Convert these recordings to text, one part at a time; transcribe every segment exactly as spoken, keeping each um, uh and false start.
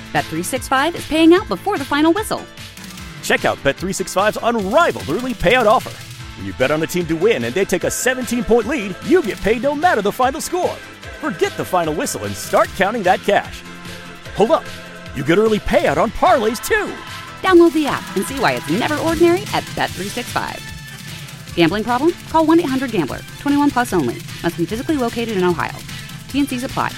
Bet three sixty-five is paying out before the final whistle. Check out Bet three sixty-five's unrivaled early payout offer. When you bet on a team to win and they take a seventeen-point lead, you get paid no matter the final score. Forget the final whistle and start counting that cash. Hold up. You get early payout on parlays, too. Download the app and see why it's never ordinary at Bet three sixty-five. Gambling problem? Call one eight hundred gambler. twenty-one plus only. Must be physically located in Ohio. T and Cs apply.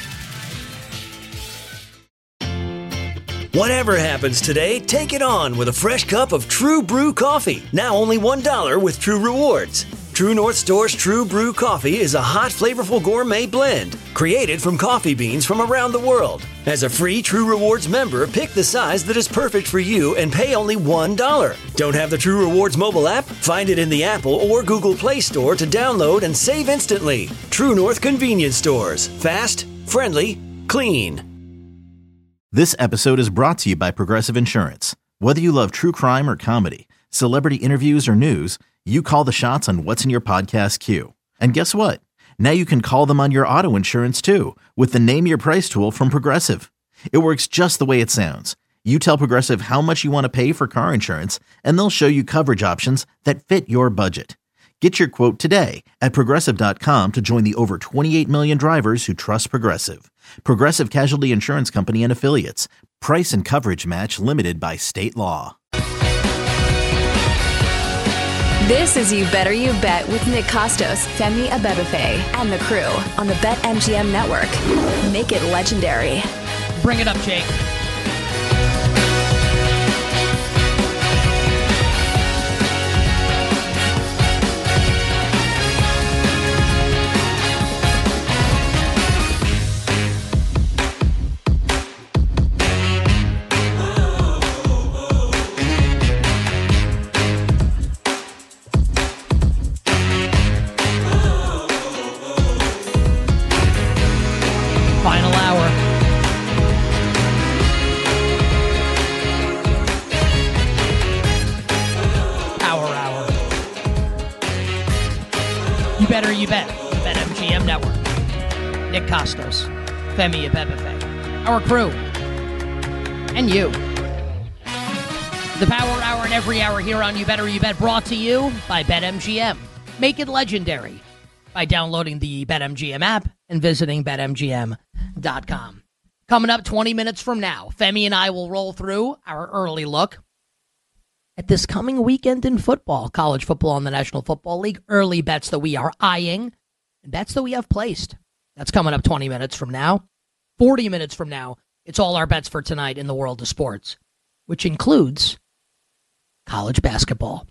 Whatever happens today, take it on with a fresh cup of True Brew coffee. Now only one dollar with True Rewards. True North Store's True Brew coffee is a hot, flavorful gourmet blend created from coffee beans from around the world. As a free True Rewards member, pick the size that is perfect for you and pay only one dollar. Don't have the True Rewards mobile app? Find it in the Apple or Google Play Store to download and save instantly. True North Convenience Stores. Fast, friendly, clean. This episode is brought to you by Progressive Insurance. Whether you love true crime or comedy, celebrity interviews or news, you call the shots on what's in your podcast queue. And guess what? Now you can call them on your auto insurance too with the Name Your Price tool from Progressive. It works just the way it sounds. You tell Progressive how much you want to pay for car insurance, and they'll show you coverage options that fit your budget. Get your quote today at Progressive dot com to join the over twenty-eight million drivers who trust Progressive. Progressive Casualty Insurance Company and Affiliates. Price and coverage match limited by state law. This is You Better You Bet with Nick Costos, Femi Abebefe, and the crew on the BetMGM Network. Make it legendary. Bring it up, Jake. Final hour. Power hour. You better, you bet. The BetMGM Network. Nick Costos, Femi Abebefe, our crew, and you. The Power Hour and every hour here on You Better, You Bet, brought to you by BetMGM. Make it legendary by downloading the BetMGM app and visiting Bet M G M dot com. Coming up twenty minutes from now, Femi and I will roll through our early look at this coming weekend in football, college football and the National Football League, early bets that we are eyeing, and bets that we have placed. That's coming up twenty minutes from now. forty minutes from now, it's all our bets for tonight in the world of sports, which includes college basketball.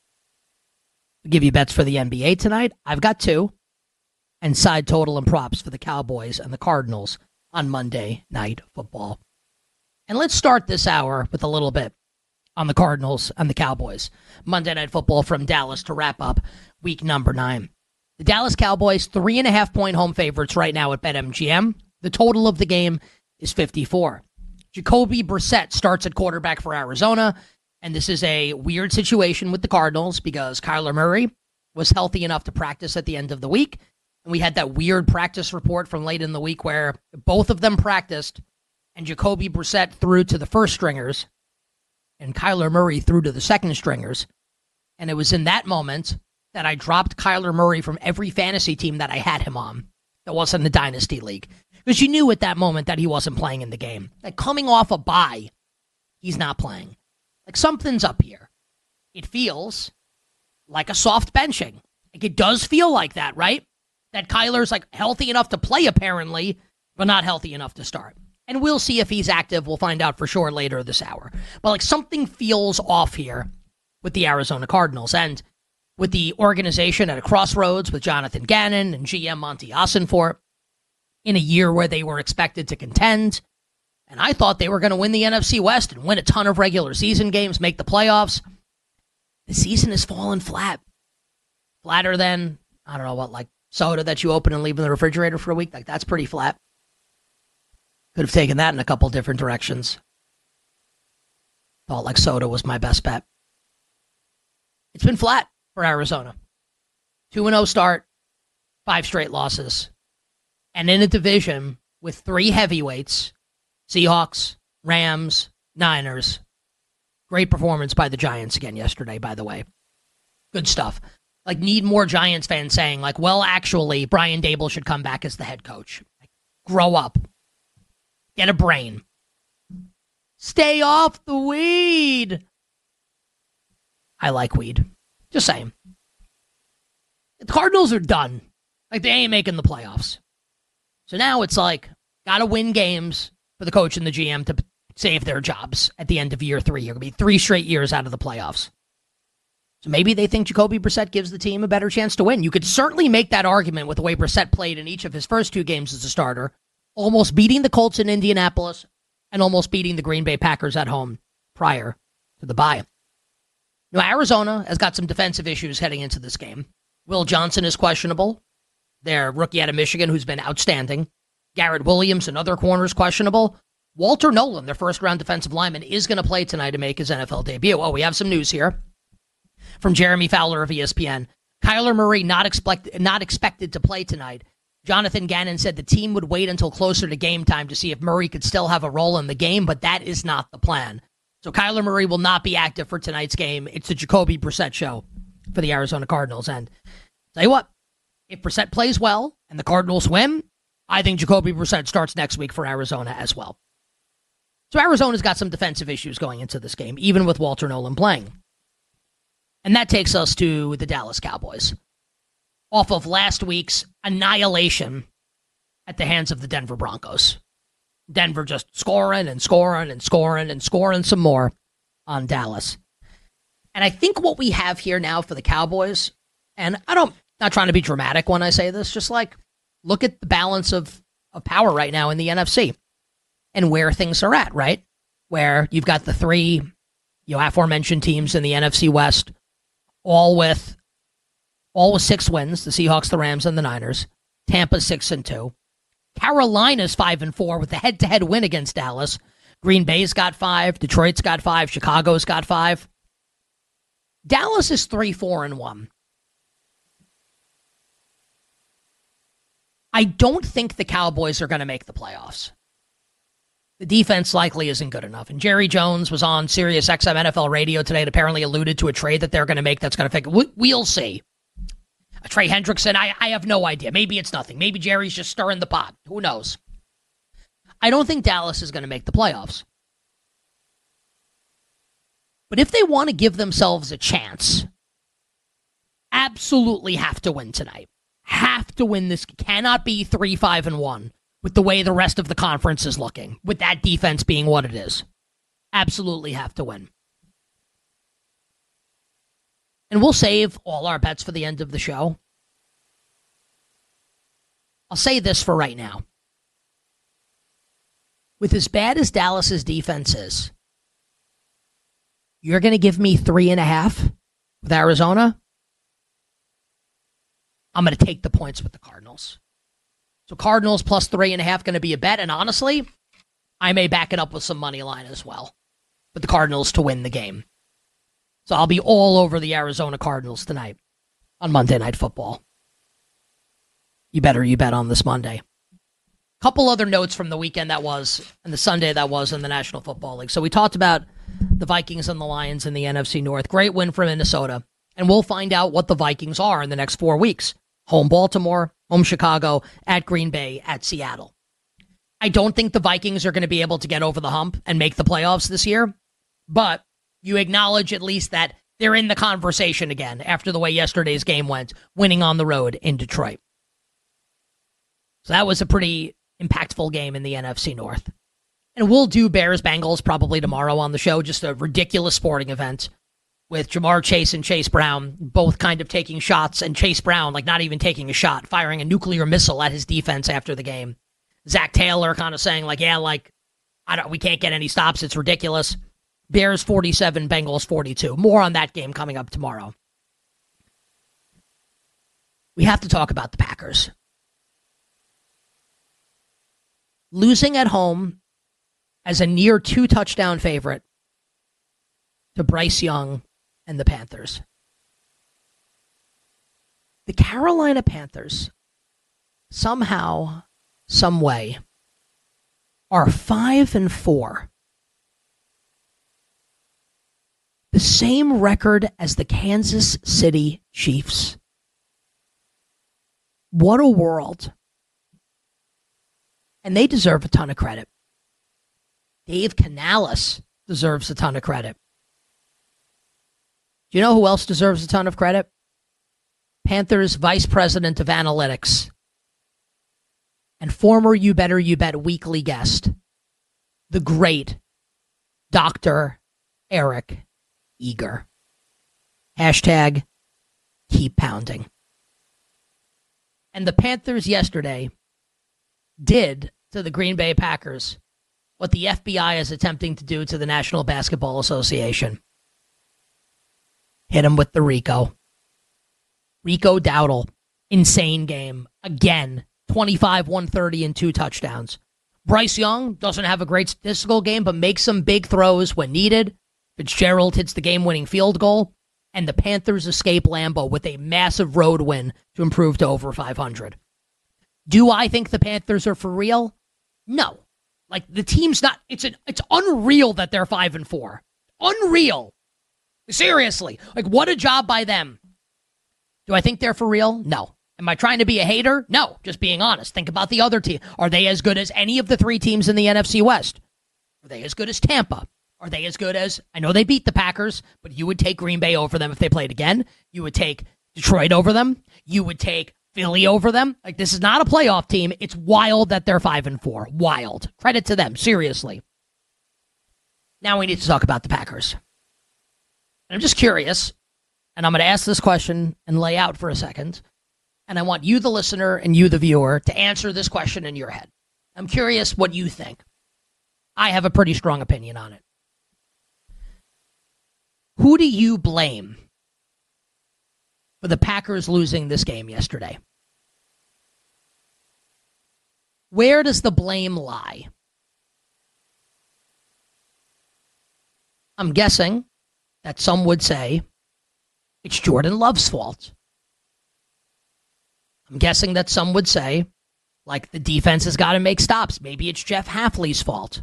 I'll give you bets for the N B A tonight. I've got two. And side total and props for the Cowboys and the Cardinals on Monday Night Football. And let's start this hour with a little bit on the Cardinals and the Cowboys. Monday Night Football from Dallas to wrap up week number nine. The Dallas Cowboys, three and a half point home favorites right now at BetMGM. The total of the game is fifty-four. Jacoby Brissett starts at quarterback for Arizona. And this is a weird situation with the Cardinals because Kyler Murray was healthy enough to practice at the end of the week. And we had that weird practice report from late in the week where both of them practiced and Jacoby Brissett threw to the first stringers and Kyler Murray threw to the second stringers. And it was in that moment that I dropped Kyler Murray from every fantasy team that I had him on that wasn't a dynasty league. Because you knew at that moment that he wasn't playing in the game. Like coming off a bye, he's not playing. Like something's up here. It feels like a soft benching. Like it does feel like that, right? That Kyler's like healthy enough to play apparently, but not healthy enough to start. And we'll see if he's active. We'll find out for sure later this hour. But like something feels off here with the Arizona Cardinals and with the organization at a crossroads with Jonathan Gannon and G M Monty Ossenfort in a year where they were expected to contend. And I thought they were going to win the N F C West and win a ton of regular season games, make the playoffs. The season has fallen flat. Flatter than, I don't know what, like soda that you open and leave in the refrigerator for a week. Like, that's pretty flat. Could have taken that in a couple different directions. Thought like soda was my best bet. It's been flat for Arizona. two and oh start, five straight losses. And in a division with three heavyweights, Seahawks, Rams, Niners. Great performance by the Giants again yesterday, by the way. Good stuff. Like, need more Giants fans saying, like, well, actually, Brian Daboll should come back as the head coach. Like, grow up. Get a brain. Stay off the weed. I like weed. Just saying. The Cardinals are done. Like, they ain't making the playoffs. So now it's like, gotta win games for the coach and the G M to save their jobs at the end of year three. You're going to be three straight years out of the playoffs. So maybe they think Jacoby Brissett gives the team a better chance to win. You could certainly make that argument with the way Brissett played in each of his first two games as a starter, almost beating the Colts in Indianapolis and almost beating the Green Bay Packers at home prior to the bye. Now, Arizona has got some defensive issues heading into this game. Will Johnson is questionable. Their rookie out of Michigan, who's been outstanding. Garrett Williams, another corner, is questionable. Walter Nolan, their first-round defensive lineman, is going to play tonight to make his N F L debut. Oh, we have some news here from Jeremy Fowler of E S P N. Kyler Murray not, expect, not expected to play tonight. Jonathan Gannon said the team would wait until closer to game time to see if Murray could still have a role in the game, but that is not the plan. So Kyler Murray will not be active for tonight's game. It's the Jacoby Brissett show for the Arizona Cardinals. And tell you what, if Brissett plays well and the Cardinals win, I think Jacoby Brissett starts next week for Arizona as well. So Arizona's got some defensive issues going into this game, even with Walter Nolan playing. And that takes us to the Dallas Cowboys. Off of last week's annihilation at the hands of the Denver Broncos. Denver just scoring and scoring and scoring and scoring some more on Dallas. And I think what we have here now for the Cowboys, and I don't, not trying to be dramatic when I say this, just like look at the balance of, of power right now in the N F C. And where things are at, right? Where you've got the three, you know, aforementioned teams in the N F C West, all with all with six wins, the Seahawks, the Rams, and the Niners. Tampa's six and two. Carolina's five and four with the head-to-head win against Dallas. Green Bay's got five, Detroit's got five, Chicago's got five. Dallas is three, four, and one. I don't think the Cowboys are going to make the playoffs. The defense likely isn't good enough. And Jerry Jones was on Sirius X M N F L radio today and apparently alluded to a trade that they're going to make that's going to fix it. We'll see. A Trey Hendrickson, I, I have no idea. Maybe it's nothing. Maybe Jerry's just stirring the pot. Who knows? I don't think Dallas is going to make the playoffs. But if they want to give themselves a chance, absolutely have to win tonight. Have to win this. Cannot be three, five, and one. With the way the rest of the conference is looking, with that defense being what it is. Absolutely have to win. And we'll save all our bets for the end of the show. I'll say this for right now. With as bad as Dallas's defense is, you're going to give me three and a half with Arizona? I'm going to take the points with the Cardinals. So Cardinals plus three and a half going to be a bet. And honestly, I may back it up with some money line as well. With the Cardinals to win the game. So I'll be all over the Arizona Cardinals tonight on Monday Night Football. You better you bet on this Monday. Couple other notes from the weekend that was, and the Sunday that was in the National Football League. So we talked about the Vikings and the Lions in the N F C North. Great win for Minnesota. And we'll find out what the Vikings are in the next four weeks. Home Baltimore, home Chicago, at Green Bay, at Seattle. I don't think the Vikings are going to be able to get over the hump and make the playoffs this year, but you acknowledge at least that they're in the conversation again after the way yesterday's game went, winning on the road in Detroit. So that was a pretty impactful game in the N F C North. And we'll do Bears-Bengals probably tomorrow on the show, just a ridiculous sporting event with Jamar Chase and Chase Brown both kind of taking shots, and Chase Brown, like not even taking a shot, firing a nuclear missile at his defense after the game. Zach Taylor kind of saying like, yeah, like, I don't, we can't get any stops. It's ridiculous. Bears forty-seven, Bengals forty-two. More on that game coming up tomorrow. We have to talk about the Packers. Losing at home as a near two-touchdown favorite to Bryce Young and the Panthers. The Carolina Panthers, somehow, some way, are five and four The same record as the Kansas City Chiefs. What a world. And they deserve a ton of credit. Dave Canales deserves a ton of credit. Do you know who else deserves a ton of credit? Panthers Vice President of Analytics and former You Better You Bet weekly guest, the great Doctor Eric Eager. Hashtag keep pounding. And the Panthers yesterday did to the Green Bay Packers what the F B I is attempting to do to the National Basketball Association. Hit him with the Rico. Rico Dowdle. Insane game. Again, twenty-five, one thirty, and two touchdowns. Bryce Young doesn't have a great statistical game, but makes some big throws when needed. Fitzgerald hits the game-winning field goal, and the Panthers escape Lambeau with a massive road win to improve to over five hundred. Do I think the Panthers are for real? No. Like, the team's not, it's an, it's unreal that they're five and four. Unreal. Seriously. Like, what a job by them. Do I think they're for real? No. Am I trying to be a hater? No. Just being honest. Think about the other team. Are they as good as any of the three teams in the N F C West? Are they as good as Tampa? Are they as good as, I know they beat the Packers, but you would take Green Bay over them if they played again. You would take Detroit over them. You would take Philly over them. Like, this is not a playoff team. It's wild that they're five and four. Wild. Credit to them. Seriously. Now we need to talk about the Packers. I'm just curious, and I'm going to ask this question and lay out for a second, and I want you, the listener, and you, the viewer, to answer this question in your head. I'm curious what you think. I have a pretty strong opinion on it. Who do you blame for the Packers losing this game yesterday? Where does the blame lie? I'm guessing that some would say it's Jordan Love's fault. I'm guessing that some would say, like, the defense has got to make stops. Maybe it's Jeff Hafley's fault.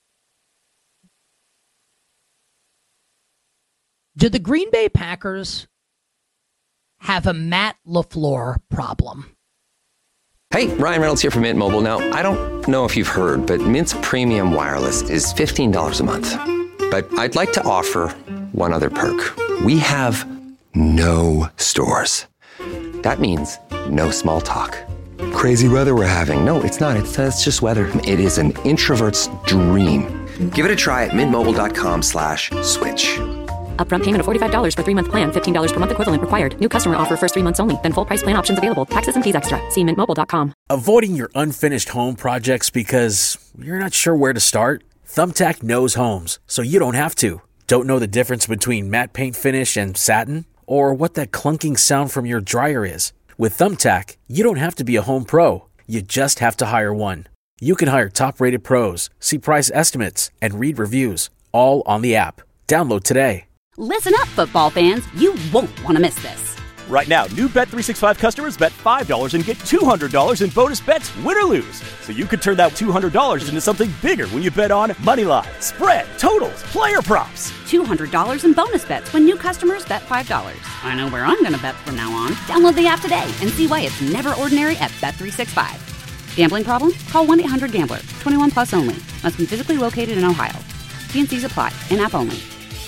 Do the Green Bay Packers have a Matt LaFleur problem? Hey, Ryan Reynolds here from Mint Mobile. Now, I don't know if you've heard, but Mint's premium wireless is fifteen dollars a month. But I'd like to offer one other perk. We have no stores. That means no small talk. Crazy weather we're having. No, it's not. It's, uh, it's just weather. It is an introvert's dream. Give it a try at mintmobile.com slash switch. Upfront payment of forty-five dollars for three-month plan, fifteen dollars per month equivalent required. New customer offer first three months only. Then full price plan options available. Taxes and fees extra. See mint mobile dot com. Avoiding your unfinished home projects because you're not sure where to start? Thumbtack knows homes, so you don't have to. Don't know the difference between matte paint finish and satin? Or what that clunking sound from your dryer is? With Thumbtack, you don't have to be a home pro. You just have to hire one. You can hire top-rated pros, see price estimates, and read reviews, all on the app. Download today. Listen up, football fans. You won't want to miss this. Right now, new Bet three sixty-five customers bet five dollars and get two hundred dollars in bonus bets, win or lose. So you could turn that two hundred dollars into something bigger when you bet on money line, spread, totals, player props. two hundred dollars in bonus bets when new customers bet five dollars. I know where I'm going to bet from now on. Download the app today and see why it's never ordinary at Bet three sixty-five. Gambling problem? Call one eight hundred gambler. twenty-one plus only. Must be physically located in Ohio. T and C's apply. In-app only.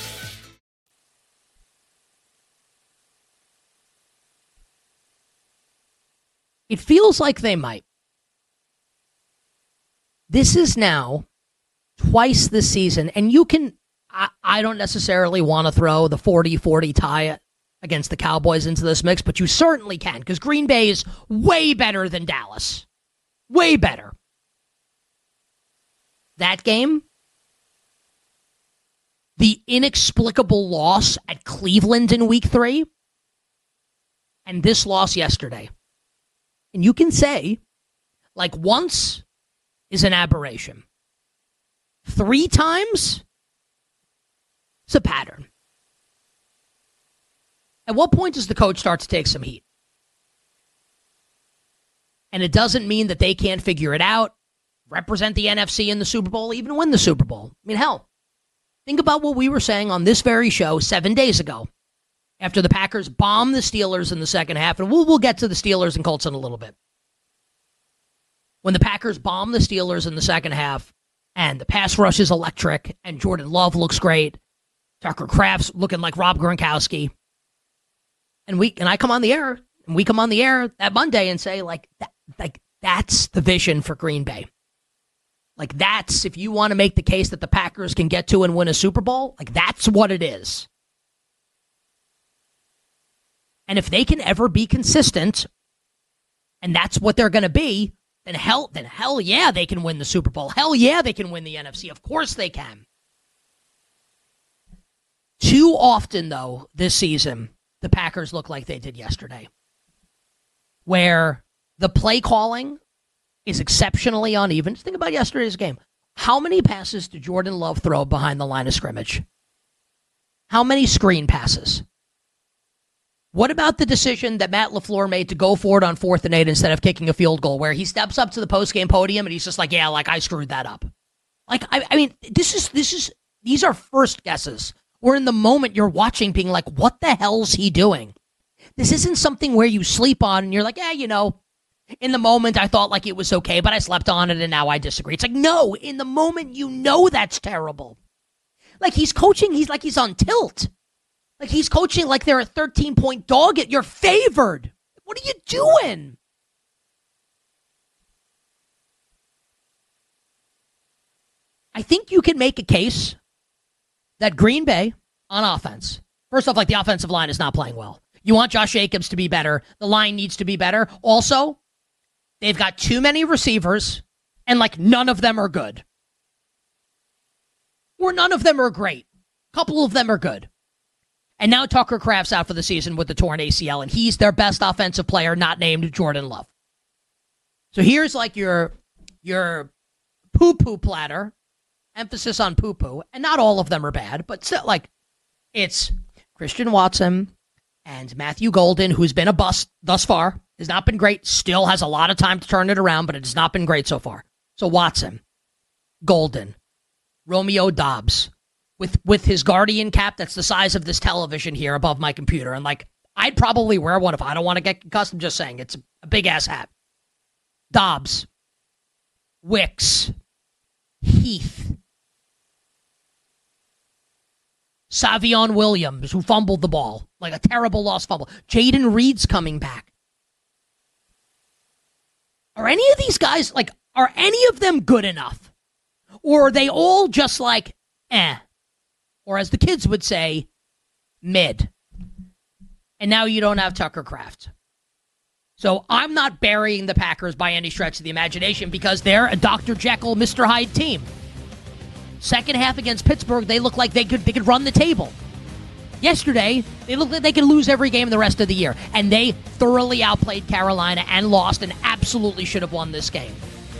It feels like they might. This is now twice this season, and you can, I, I don't necessarily want to throw the forty forty tie against the Cowboys into this mix, but you certainly can, because Green Bay is way better than Dallas. Way better. That game, the inexplicable loss at Cleveland in week three, and this loss yesterday. And you can say, like, once is an aberration. Three times, it's a pattern. At what point does the coach start to take some heat? And it doesn't mean that they can't figure it out, represent the N F C in the Super Bowl, even win the Super Bowl. I mean, hell, Think about what we were saying on this very show seven days ago after the Packers bombed the Steelers in the second half. And we'll, we'll get to the Steelers and Colts in a little bit. When the Packers bombed the Steelers in the second half and the pass rush is electric and Jordan Love looks great, Tucker Kraft's looking like Rob Gronkowski. And we and I come on the air, and we come on the air that Monday and say, like, that, like that's the vision for Green Bay. Like, that's, if you want to make the case that the Packers can get to and win a Super Bowl, like, that's what it is. And if they can ever be consistent, and that's what they're going to be, then hell, then hell yeah, they can win the Super Bowl. Hell yeah, they can win the N F C. Of course they can. Too often, though, this season, the Packers look like they did yesterday, where the play calling is exceptionally uneven. Just think about yesterday's game. How many passes did Jordan Love throw behind the line of scrimmage? How many screen passes? What about the decision that Matt LaFleur made to go for it on fourth and eight instead of kicking a field goal, where he steps up to the postgame podium and he's just like, yeah, like I screwed that up. Like, I, I mean, this is, this is, these are first guesses. Or in the moment you're watching being like, what the hell's he doing? This isn't something where you sleep on and you're like, yeah, you know, in the moment I thought like it was okay, but I slept on it and now I disagree. It's like, no, in the moment you know that's terrible. Like he's coaching, he's like he's on tilt. Like he's coaching like they're a thirteen-point dog. You're favored. What are you doing? I think you can make a case that Green Bay on offense, first off, like the offensive line is not playing well. You want Josh Jacobs to be better. The line needs to be better. Also, they've got too many receivers, and like none of them are good. Or none of them are great. A couple of them are good. And now Tucker Kraft's out for the season with the torn A C L, and he's their best offensive player, not named Jordan Love. So here's like your, your poo-poo platter. Emphasis on poo-poo, and not all of them are bad, but still, like, it's Christian Watson and Matthew Golden, who's been a bust thus far, has not been great, still has a lot of time to turn it around, but it has not been great so far. So Watson, Golden, Romeo Doubs, with, with his Guardian cap that's the size of this television here above my computer, and, like, I'd probably wear one if I don't want to get concussed. I'm just saying, it's a big-ass hat. Doubs, Wicks, Heath, Savion Williams, who fumbled the ball, like a terrible lost fumble. Jaden Reed's coming back. Are any of these guys, like, are any of them good enough? Or are they all just like, eh? Or as the kids would say, mid. And now you don't have Tucker Kraft. So I'm not burying the Packers by any stretch of the imagination because they're a Doctor Jekyll, Mister Hyde team. Second half against Pittsburgh, they look like they could they could run the table. Yesterday, they look like they could lose every game the rest of the year. And they thoroughly outplayed Carolina and lost and absolutely should have won this game.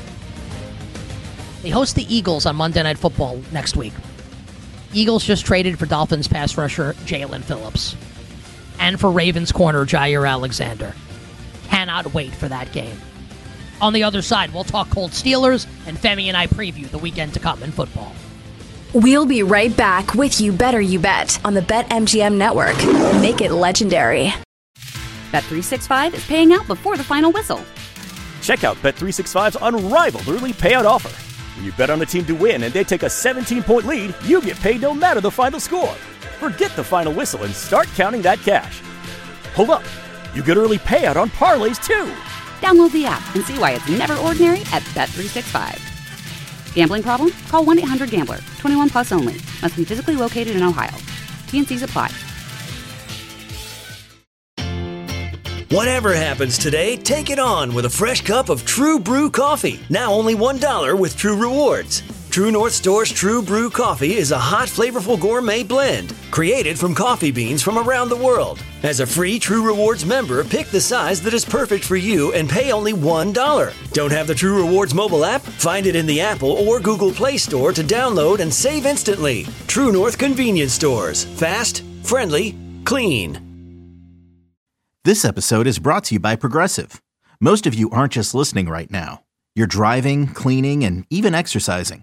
They host the Eagles on Monday Night Football next week. Eagles just traded for Dolphins pass rusher Jalen Phillips. And for Ravens corner Jair Alexander. Cannot wait for that game. On the other side, we'll talk Cold Steelers, and Femi and I preview the weekend to come in football. We'll be right back with You Better You Bet on the BetMGM Network. Make it legendary. Bet three sixty-five is paying out before the final whistle. Check out Bet three sixty-five's unrivaled early payout offer. When you bet on the team to win and they take a seventeen-point lead, you get paid no matter the final score. Forget the final whistle and start counting that cash. Hold up. You get early payout on parlays, too. Download the app and see why it's never ordinary at Bet three sixty-five. Gambling problem? Call one eight hundred gambler. twenty-one plus only. Must be physically located in Ohio. T N Cs apply. Whatever happens today, take it on with a fresh cup of True Brew coffee. Now only one dollar with True Rewards. True North Store's True Brew Coffee is a hot, flavorful gourmet blend created from coffee beans from around the world. As a free True Rewards member, pick the size that is perfect for you and pay only one dollar. Don't have the True Rewards mobile app? Find it in the Apple or Google Play Store to download and save instantly. True North Convenience Stores. Fast, friendly, clean. This episode is brought to you by Progressive. Most of you aren't just listening right now. You're driving, cleaning, and even exercising.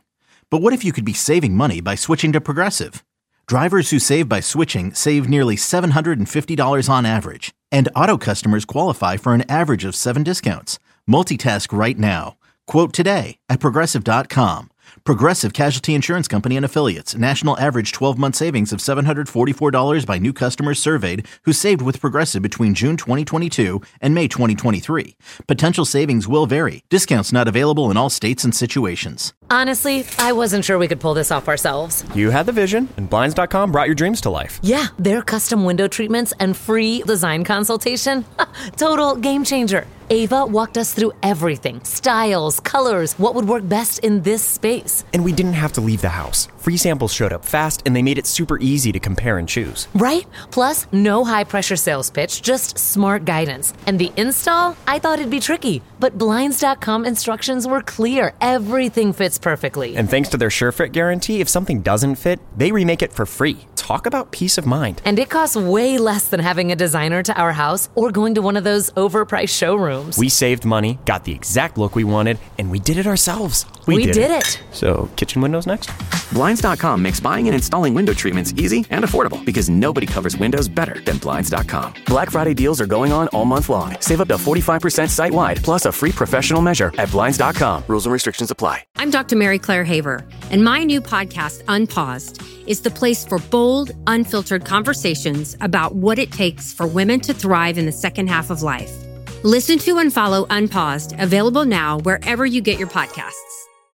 But what if you could be saving money by switching to Progressive? Drivers who save by switching save nearly seven hundred fifty dollars on average. And auto customers qualify for an average of seven discounts. Multitask right now. Quote today at Progressive dot com. Progressive Casualty Insurance Company and Affiliates. National average twelve-month savings of seven hundred forty-four dollars by new customers surveyed who saved with Progressive between June twenty twenty-two and May twenty twenty-three. Potential savings will vary. Discounts not available in all states and situations. Honestly, I wasn't sure we could pull this off ourselves. You had the vision, and Blinds dot com brought your dreams to life. Yeah, their custom window treatments and free design consultation. Total game changer. Ava walked us through everything. Styles, colors, what would work best in this space. And we didn't have to leave the house. Free samples showed up fast, and they made it super easy to compare and choose. Right? Plus, no high-pressure sales pitch, just smart guidance. And the install? I thought it'd be tricky. But Blinds dot com instructions were clear. Everything fits perfectly. And thanks to their SureFit guarantee, if something doesn't fit, they remake it for free. Talk about peace of mind. And it costs way less than having a designer to our house or going to one of those overpriced showrooms. We saved money, got the exact look we wanted, and we did it ourselves. We, we did, did it. it. So, kitchen windows next? Blinds dot com makes buying and installing window treatments easy and affordable because nobody covers windows better than Blinds dot com. Black Friday deals are going on all month long. Save up to forty-five percent site-wide, plus a free professional measure at Blinds dot com. Rules and restrictions apply. I'm Doctor Mary Claire Haver, and my new podcast, Unpaused, is the place for bold, unfiltered conversations about what it takes for women to thrive in the second half of life. Listen to and follow Unpaused, available now wherever you get your podcasts.